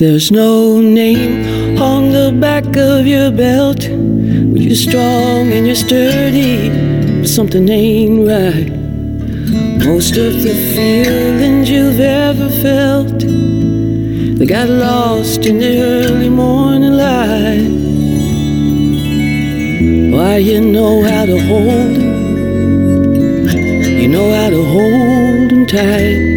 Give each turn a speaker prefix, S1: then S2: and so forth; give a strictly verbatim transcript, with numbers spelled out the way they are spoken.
S1: There's no name on the back of your belt. Well, you're strong and you're sturdy, but something ain't right. Most of the feelings you've ever felt, they got lost in the early morning light. Why, you know how to hold 'em, you know how to hold 'em tight.